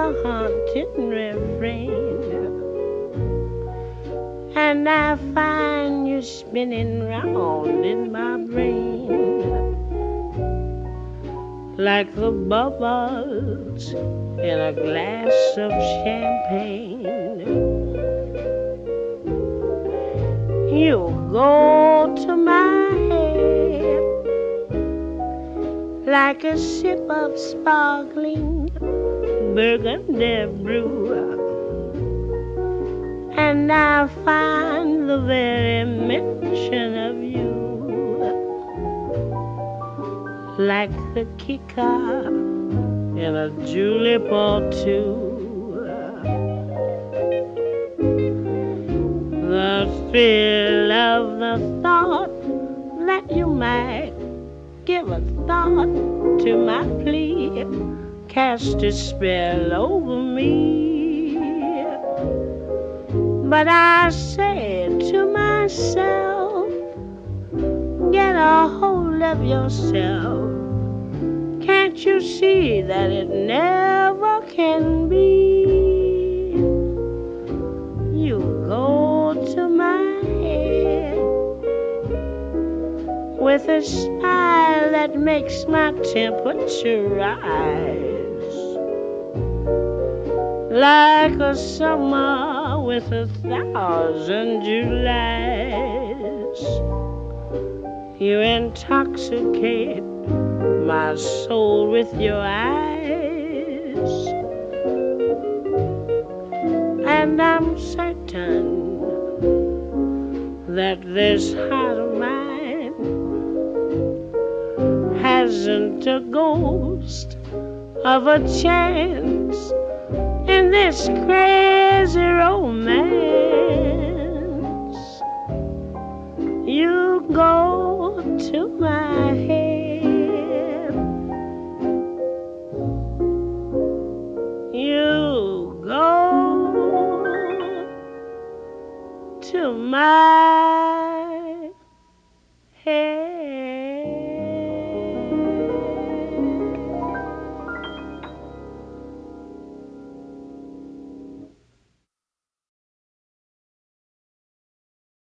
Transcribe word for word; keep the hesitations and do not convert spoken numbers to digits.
a haunting refrain, and I find you spinning round in my brain like the bubbles in a glass of champagne. You go to my head like a sip of sparkling burgundy brew, and I find the very mention of you like the kicker in a julep or two. The thrill of the thought that you might give a thought to my plea cast a spell over me. But I said to myself, get a hold of yourself. Can't you see that it never can be? You go to my head with a smile that makes my temperature rise like a summer with a thousand Julys. You intoxicate my soul with your eyes, and I'm certain that this heart of mine hasn't a ghost of a chance in this crazy romance. You go to my head, you go to my